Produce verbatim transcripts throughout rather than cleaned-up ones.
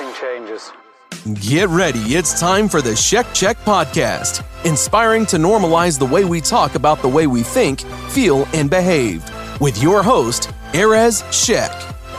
Nothing changes. Get ready. It's time for the Sheck Check podcast, inspiring to normalize the way we talk about the way we think, feel, and behave. With your host, Erez Sheck.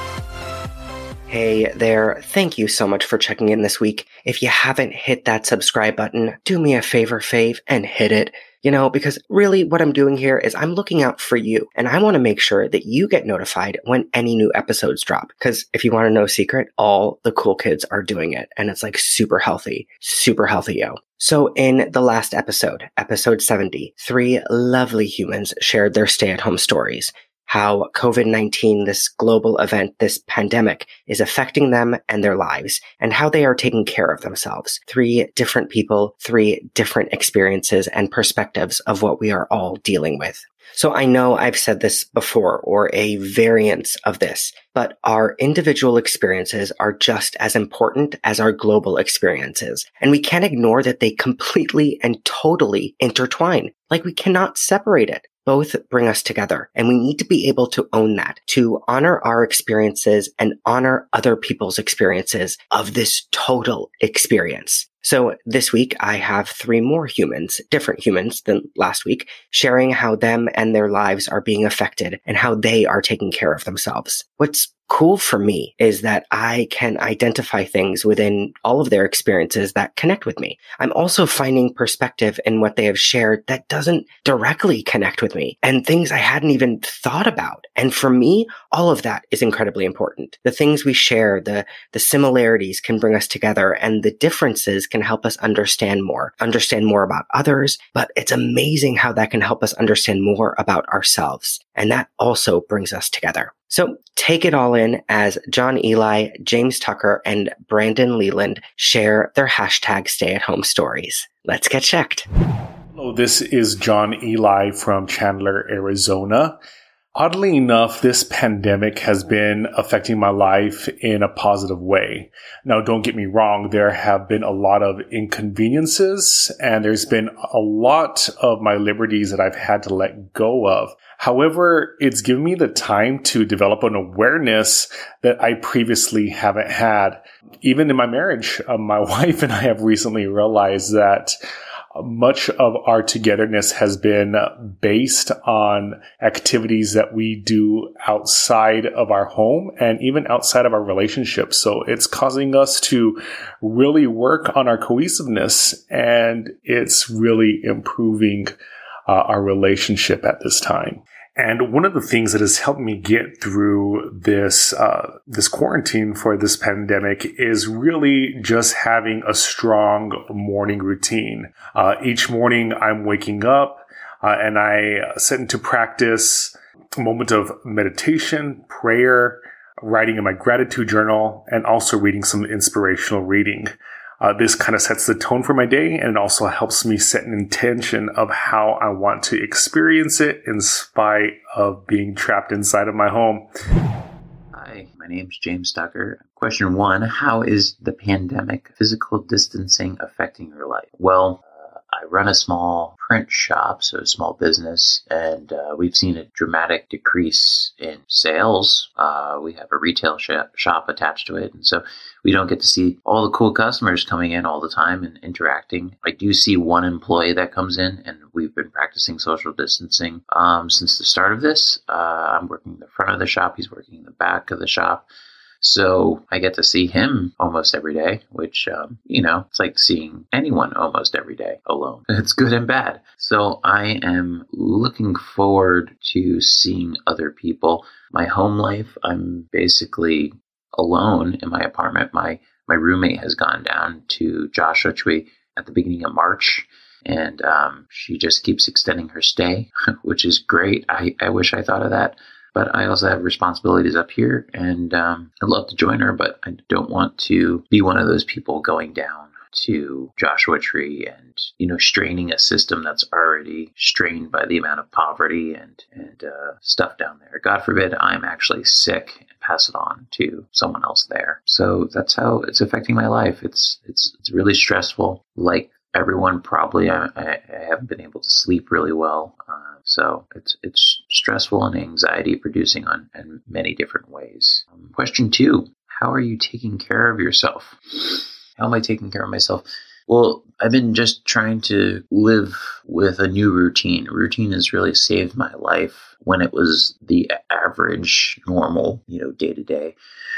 Hey there, thank you so much for checking in this week. If you haven't hit that subscribe button, do me a favor, fave, and hit it. You know, because really what I'm doing here is I'm looking out for you, and I want to make sure that you get notified when any new episodes drop. Because if you want to know a secret, all the cool kids are doing it, and it's like super healthy, super healthy, yo. So in the last episode, episode seventy, three lovely humans shared their stay-at-home stories. How COVID nineteen, this global event, this pandemic, is affecting them and their lives, and how they are taking care of themselves. Three different people, three different experiences and perspectives of what we are all dealing with. So I know I've said this before, or a variance of this, but our individual experiences are just as important as our global experiences. And we can't ignore that they completely and totally intertwine. Like, we cannot separate it. Both bring us together, and we need to be able to own that, to honor our experiences and honor other people's experiences of this total experience. So this week, I have three more humans, different humans than last week, sharing how them and their lives are being affected and how they are taking care of themselves. What's cool for me is that I can identify things within all of their experiences that connect with me. I'm also finding perspective in what they have shared that doesn't directly connect with me, and things I hadn't even thought about. And for me, all of that is incredibly important. The things we share, the, the similarities can bring us together, and the differences can help us understand more, understand more about others. But it's amazing how that can help us understand more about ourselves. And that also brings us together. So take it all in as John Eli, James Tucker, and Brandon Leland share their hashtag stay-at-home stories. Let's get checked. Hello, this is John Eli from Chandler, Arizona. Oddly enough, this pandemic has been affecting my life in a positive way. Now, don't get me wrong, there have been a lot of inconveniences, and there's been a lot of my liberties that I've had to let go of. However, it's given me the time to develop an awareness that I previously haven't had. Even in my marriage, uh, my wife and I have recently realized that much of our togetherness has been based on activities that we do outside of our home and even outside of our relationship. So it's causing us to really work on our cohesiveness, and it's really improving uh, our relationship at this time. And one of the things that has helped me get through this uh, this quarantine for this pandemic is really just having a strong morning routine. Uh, each morning I'm waking up uh, and I set into practice a moment of meditation, prayer, writing in my gratitude journal, and also reading some inspirational reading. Uh, this kind of sets the tone for my day, and it also helps me set an intention of how I want to experience it in spite of being trapped inside of my home. Hi, my name's James Tucker. Question one, how is the pandemic physical distancing affecting your life? Well, uh, I run a small print shop, so a small business, and uh, we've seen a dramatic decrease in sales. Uh, we have a retail shop, shop attached to it, and so we don't get to see all the cool customers coming in all the time and interacting. I do see one employee that comes in, and we've been practicing social distancing um, since the start of this. Uh, I'm working in the front of the shop. He's working in the back of the shop. So I get to see him almost every day, which, um, you know, it's like seeing anyone almost every day alone. It's good and bad. So I am looking forward to seeing other people. My home life, I'm basically alone in my apartment. My my roommate has gone down to Joshua Tree at the beginning of March, and um, she just keeps extending her stay, which is great. I, I wish I thought of that. But I also have responsibilities up here, and um, I'd love to join her, but I don't want to be one of those people going down to Joshua Tree and, you know, straining a system that's already strained by the amount of poverty and, and uh, stuff down there. God forbid I'm actually sick and pass it on to someone else there. So that's how it's affecting my life. It's it's it's really stressful. Like everyone, probably, I, I haven't been able to sleep really well. Uh, so it's it's stressful and anxiety producing on in many different ways. Um, question two. how are you taking care of yourself? How am I taking care of myself? Well, I've been just trying to live with a new routine. Routine has really saved my life when it was the average, normal, you know, day to day.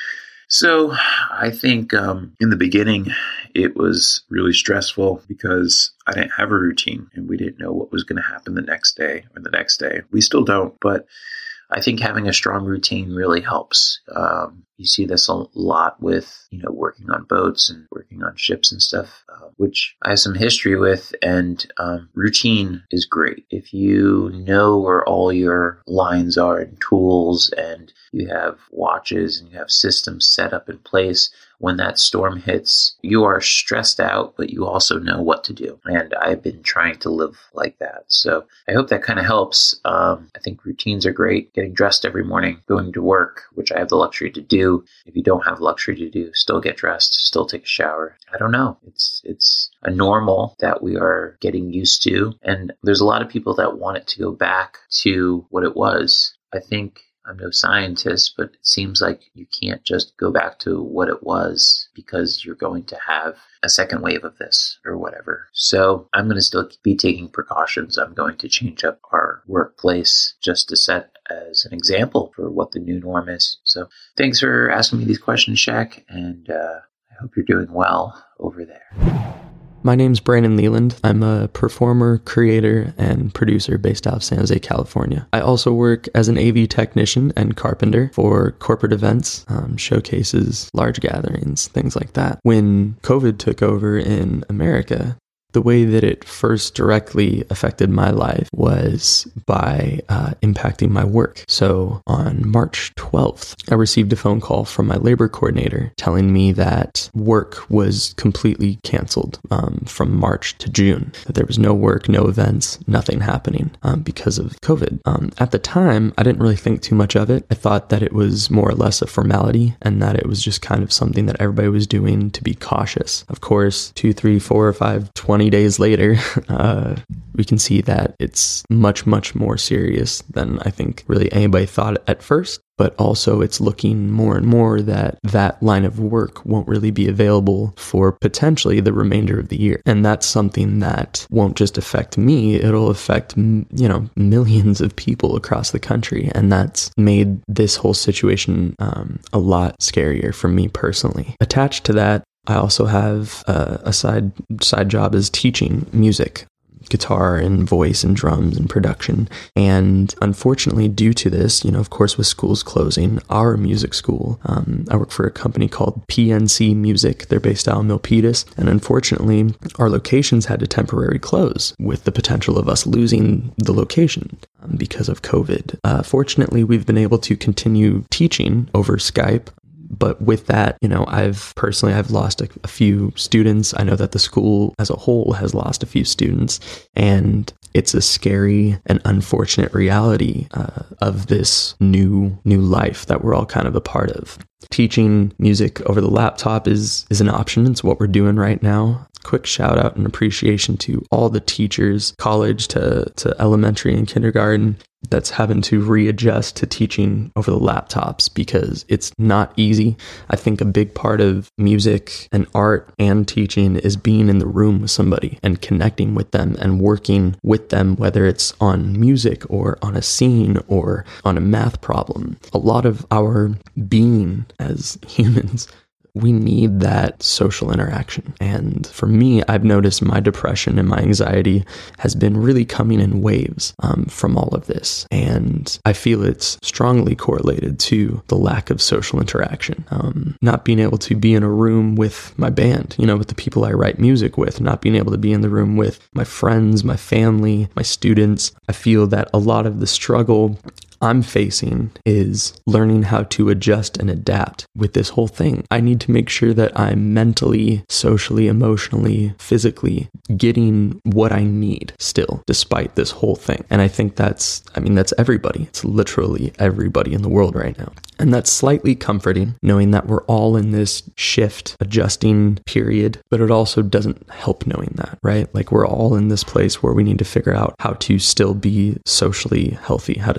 So I think um, in the beginning, it was really stressful because I didn't have a routine and we didn't know what was going to happen the next day or the next day. We still don't, but I think having a strong routine really helps. Um, you see this a lot with, you know, working on boats and working on ships and stuff, uh, which I have some history with. And um, routine is great. If you know where all your lines are and tools, and you have watches and you have systems set up in place, when that storm hits, you are stressed out, but you also know what to do. And I've been trying to live like that. So I hope that kind of helps. Um, I think routines are great. Getting dressed every morning, going to work, which I have the luxury to do. If you don't have the luxury to do, still get dressed, still take a shower. I don't know. It's it's a normal that we are getting used to. And there's a lot of people that want it to go back to what it was. I think I'm no scientist, but it seems like you can't just go back to what it was because you're going to have a second wave of this or whatever. So I'm going to still be taking precautions. I'm going to change up our workplace just to set as an example for what the new norm is. So thanks for asking me these questions, Shaq, and uh, I hope you're doing well over there. My name's Brandon Leland. I'm a performer, creator, and producer based out of San Jose, California. I also work as an A V technician and carpenter for corporate events, um, showcases, large gatherings, things like that. When COVID took over in America, the way that it first directly affected my life was by uh, impacting my work. So on March twelfth, I received a phone call from my labor coordinator telling me that work was completely canceled um, from March to June, that there was no work, no events, nothing happening um, because of COVID. Um, at the time, I didn't really think too much of it. I thought that it was more or less a formality and that it was just kind of something that everybody was doing to be cautious. Of course, two, three, four, five, twenty days later, uh, we can see that it's much, much more serious than I think really anybody thought at first. But also it's looking more and more that that line of work won't really be available for potentially the remainder of the year. And that's something that won't just affect me, it'll affect, you know, millions of people across the country. And that's made this whole situation um, a lot scarier for me personally. Attached to that, I also have uh, a side side job as teaching music, guitar and voice and drums and production. And unfortunately, due to this, you know, of course, with schools closing, our music school, um, I work for a company called P N C Music. They're based out in Milpitas. And unfortunately, our locations had to temporarily close with the potential of us losing the location um, because of COVID. Uh, fortunately, we've been able to continue teaching over Skype. But with that, you know, I've personally, I've lost a, a few students. I know that the school as a whole has lost a few students, and it's a scary and unfortunate reality uh, of this new, new life that we're all kind of a part of. Teaching music over the laptop is, is an option. It's what we're doing right now. Quick shout out and appreciation to all the teachers, college to, to elementary and kindergarten, that's having to readjust to teaching over the laptops because it's not easy. I think a big part of music and art and teaching is being in the room with somebody and connecting with them and working with them, whether it's on music or on a scene or on a math problem. A lot of our being as humans, we need that social interaction. And for me, I've noticed my depression and my anxiety has been really coming in waves um, from all of this. And I feel it's strongly correlated to the lack of social interaction. Um, not being able to be in a room with my band, you know, with the people I write music with, not being able to be in the room with my friends, my family, my students. I feel that a lot of the struggle I'm facing is learning how to adjust and adapt with this whole thing. I need to make sure that I'm mentally, socially, emotionally, physically getting what I need still, despite this whole thing. And I think that's, I mean, that's everybody. It's literally everybody in the world right now. And that's slightly comforting, knowing that we're all in this shift, adjusting period, but it also doesn't help knowing that, right? Like we're all in this place where we need to figure out how to still be socially healthy, how to still be emotionally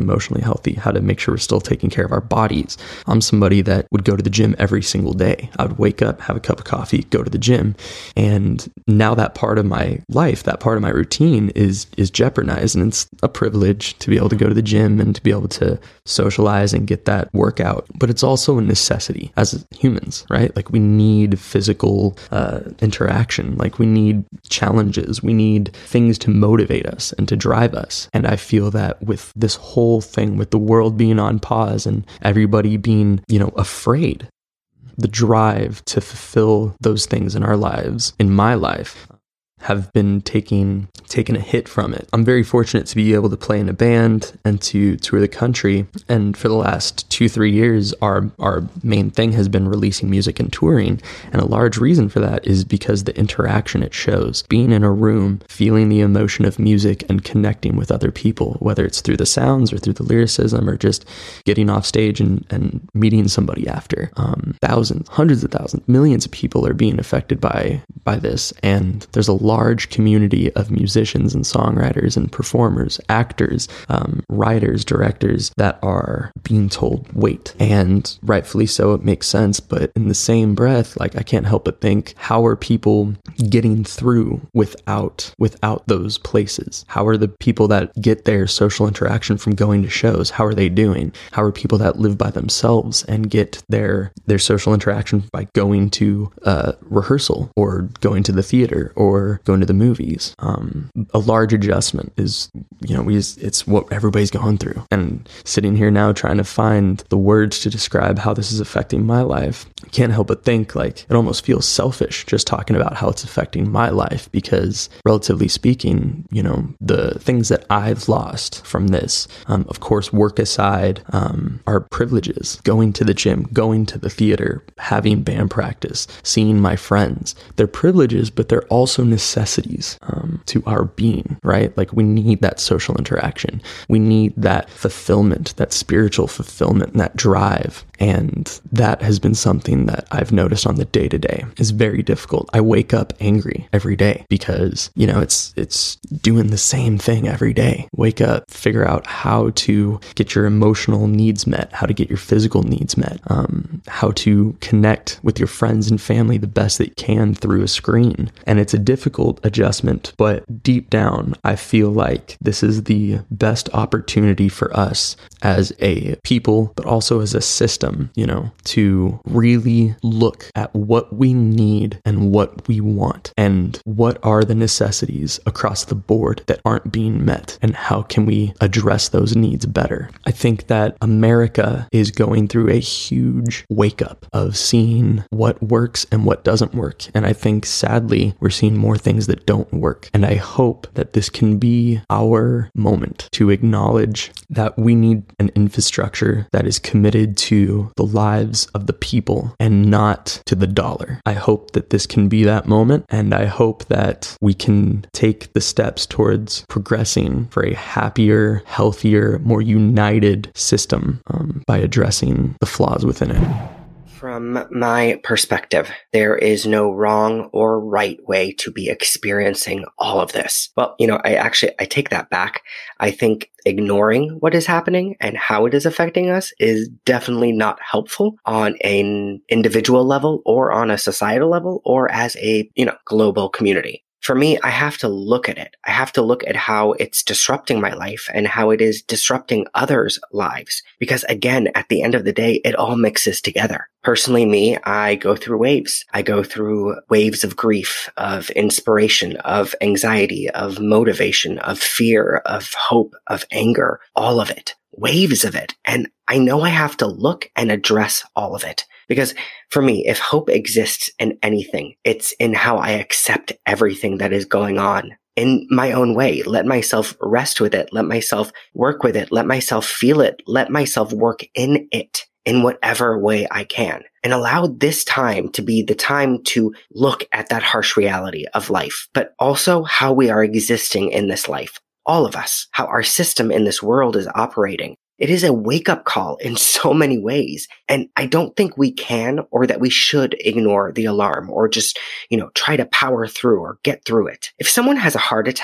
emotionally healthy, how to make sure we're still taking care of our bodies. I'm somebody that would go to the gym every single day. I would wake up, have a cup of coffee, go to the gym. And now that part of my life, that part of my routine is is jeopardized. And it's a privilege to be able to go to the gym and to be able to socialize and get that workout. But it's also a necessity as humans, right? Like we need physical uh, interaction. Like we need challenges. We need things to motivate us and to drive us. And I feel that with this whole thing, with the world being on pause and everybody being, you know, afraid, the drive to fulfill those things in our lives, in my life, have been taking taking a hit from it. I'm very fortunate to be able to play in a band and to tour the country. And for the last two, three years, our our main thing has been releasing music and touring. And a large reason for that is because the interaction it shows. Being in a room, feeling the emotion of music and connecting with other people, whether it's through the sounds or through the lyricism or just getting off stage and, and meeting somebody after. Um, thousands, hundreds of thousands, millions of people are being affected by by this. And there's a large community of musicians and songwriters and performers, actors, um, writers, directors that are being told, wait. And rightfully so, it makes sense. But in the same breath, like I can't help but think, how are people getting through without without those places? How are the people that get their social interaction from going to shows? How are they doing? How are people that live by themselves and get their their social interaction by going to uh, rehearsal or going to the theater or going to the movies? Um, a large adjustment is, you know, we just, it's what everybody's going through. And sitting here now trying to find the words to describe how this is affecting my life, I can't help but think like it almost feels selfish just talking about how it's affecting my life, because relatively speaking, you know, the things that I've lost from this, um, of course, work aside, um, are privileges. Going to the gym, going to the theater, having band practice, seeing my friends. They're privileges, but they're also necessities um, to our being, right? Like we need that social interaction. We need that fulfillment, that spiritual fulfillment, and that drive. And that has been something that I've noticed on the day to day is very difficult. I wake up angry every day because, you know, it's, it's doing the same thing every day. Wake up, figure out how to get your emotional needs met, how to get your physical needs met, um, how to connect with your friends and family the best that you can through a screen. And it's a difficult adjustment, but deep down, I feel like this is the best opportunity for us as a people, but also as a system, you know, to really look at what we need and what we want and what are the necessities across the board that aren't being met and how can we address those needs better. I think that America is going through a huge wake up of seeing what works and what doesn't work. And I think sadly, we're seeing more things that don't work. And I hope that this can be our moment to acknowledge that we need an infrastructure that is committed to the lives of the people and not to the dollar. I hope that this can be that moment. And I hope that we can take the steps towards progressing for a happier, healthier, more united system um, by addressing the flaws within it. From my perspective, there is no wrong or right way to be experiencing all of this. Well, you know, I actually, I take that back. I think ignoring what is happening and how it is affecting us is definitely not helpful on an individual level or on a societal level or as a, you know, global community. For me, I have to look at it. I have to look at how it's disrupting my life and how it is disrupting others' lives. Because again, at the end of the day, it all mixes together. Personally, me, I go through waves. I go through waves of grief, of inspiration, of anxiety, of motivation, of fear, of hope, of anger, all of it. Waves of it. And I know I have to look and address all of it. Because for me, if hope exists in anything, it's in how I accept everything that is going on in my own way. Let myself rest with it. Let myself work with it. Let myself feel it. Let myself work in it in whatever way I can. And allow this time to be the time to look at that harsh reality of life, but also how we are existing in this life. All of us, how our system in this world is operating. It is a wake-up call in so many ways. And I don't think we can or that we should ignore the alarm or just, you know, try to power through or get through it. If someone has a heart attack,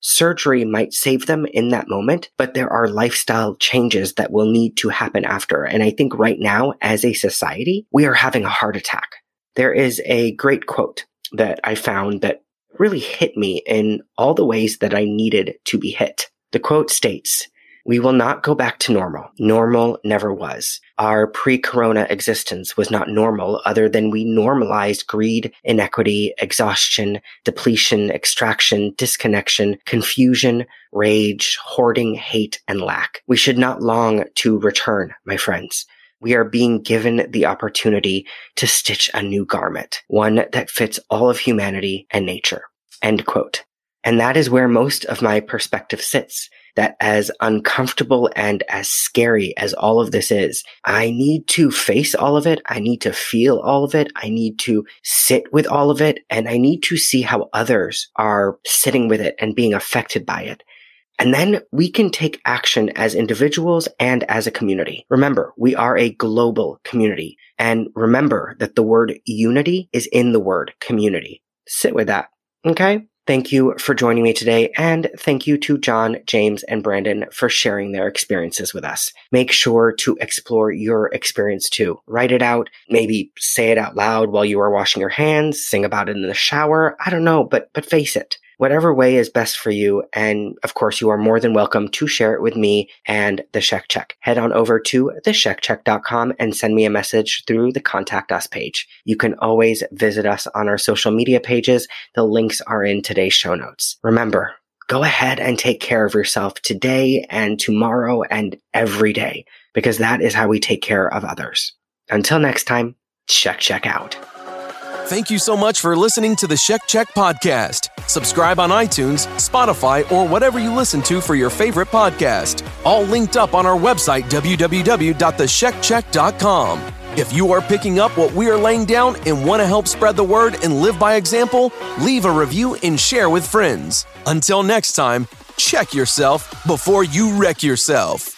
Surgery might save them in that moment, but there are lifestyle changes that will need to happen after. And I think right now, as a society, we are having a heart attack. There is a great quote that I found that really hit me in all the ways that I needed to be hit. The quote states, "We will not go back to normal. Normal never was. Our pre-corona existence was not normal other than we normalized greed, inequity, exhaustion, depletion, extraction, disconnection, confusion, rage, hoarding, hate, and lack. We should not long to return, my friends. We are being given the opportunity to stitch a new garment, one that fits all of humanity and nature." End quote. And that is where most of my perspective sits. That as uncomfortable and as scary as all of this is, I need to face all of it. I need to feel all of it. I need to sit with all of it. And I need to see how others are sitting with it and being affected by it. And then we can take action as individuals and as a community. Remember, we are a global community. And remember that the word unity is in the word community. Sit with that. Okay? Thank you for joining me today, and thank you to John, James, and Brandon for sharing their experiences with us. Make sure to explore your experience too. Write it out, maybe say it out loud while you are washing your hands, sing about it in the shower. I don't know, but but face it. Whatever way is best for you, and of course you are more than welcome to share it with me and the Sheck Check. Head on over to the sheck check dot com and send me a message through the Contact Us page. You can always visit us on our social media pages. The links are in today's show notes. Remember, go ahead and take care of yourself today and tomorrow and every day, because that is how we take care of others. Until next time, Sheck Check out. Thank you so much for listening to the Sheck Check podcast. Subscribe on iTunes, Spotify, or whatever you listen to for your favorite podcast. All linked up on our website, w w w dot the sheck check dot com. If you are picking up what we are laying down and want to help spread the word and live by example, leave a review and share with friends. Until next time, check yourself before you wreck yourself.